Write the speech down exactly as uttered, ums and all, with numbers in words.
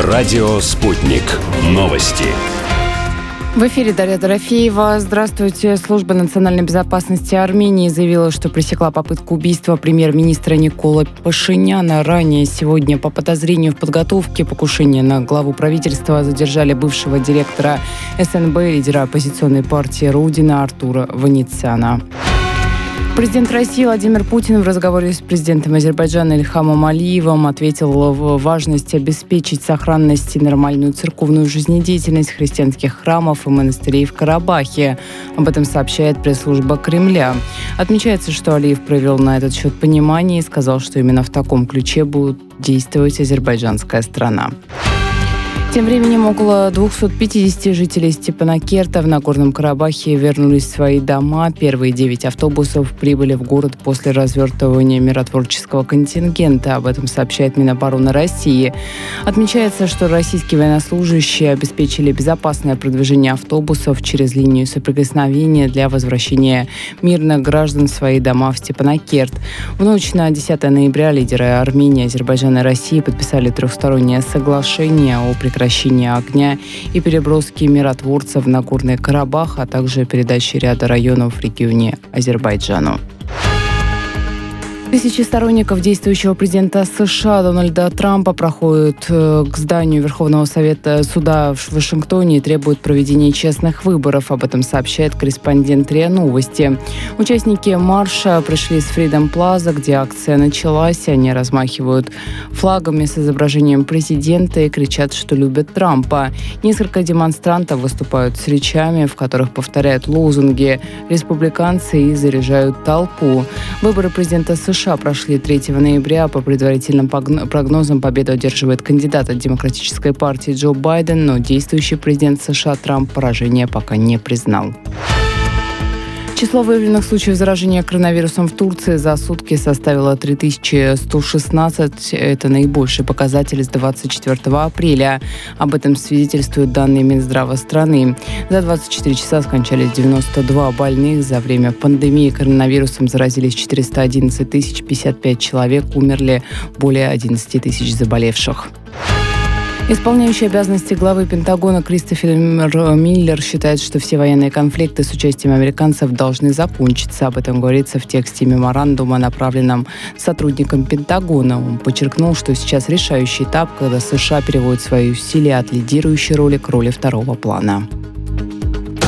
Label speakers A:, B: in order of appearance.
A: Радио «Спутник». Новости.
B: В эфире Дарья Дорофеева. Здравствуйте. Служба национальной безопасности Армении заявила, что пресекла попытку убийства премьер-министра Николы Пашиняна. Ранее сегодня по подозрению в подготовке покушения на главу правительства задержали бывшего директора эс эн бэ, лидера оппозиционной партии Рудина Артура Ванитсяна. Президент России Владимир Путин в разговоре с президентом Азербайджана Ильхамом Алиевым ответил в важность обеспечить сохранность и нормальную церковную жизнедеятельность христианских храмов и монастырей в Карабахе. Об этом сообщает пресс-служба Кремля. Отмечается, что Алиев проявил на этот счет понимание и сказал, что именно в таком ключе будет действовать азербайджанская страна. Тем временем около двухсот пятидесяти жителей Степанакерта в Нагорном Карабахе вернулись в свои дома. Первые девять автобусов прибыли в город после развертывания миротворческого контингента. Об этом сообщает Минобороны России. Отмечается, что российские военнослужащие обеспечили безопасное продвижение автобусов через линию соприкосновения для возвращения мирных граждан в свои дома в Степанакерт. В ночь на десятое ноября лидеры Армении, Азербайджана и России подписали трехстороннее соглашение о прекращении огня и переброски миротворцев в Нагорный Карабах, а также передачи ряда районов в регионе Азербайджану. Тысячи сторонников действующего президента США Дональда Трампа проходят к зданию Верховного Совета суда в Вашингтоне и требуют проведения честных выборов. Об этом сообщает корреспондент РИА Новости. Участники марша пришли с Freedom Plaza, где акция началась. Они размахивают флагами с изображением президента и кричат, что любят Трампа. Несколько демонстрантов выступают с речами, в которых повторяют лозунги республиканцы и заряжают толпу. Выборы президента США США прошли третьего ноября. По предварительным прогнозам победу одерживает кандидат от Демократической партии Джо Байден, но действующий президент США Трамп поражение пока не признал. Число выявленных случаев заражения коронавирусом в Турции за сутки составило три тысячи сто шестнадцать. Это наибольший показатель с двадцать четвёртого апреля. Об этом свидетельствуют данные Минздрава страны. За двадцать четыре часа скончались девяносто два больных. За время пандемии коронавирусом заразились четыреста одиннадцать тысяч пятьдесят пять человек. Умерли более одиннадцать тысяч заболевших. Исполняющий обязанности главы Пентагона Кристофер Миллер считает, что все военные конфликты с участием американцев должны закончиться. Об этом говорится в тексте меморандума, направленном сотрудникам Пентагона. Он подчеркнул, что сейчас решающий этап, когда США переводят свои усилия от лидирующей роли к роли второго плана.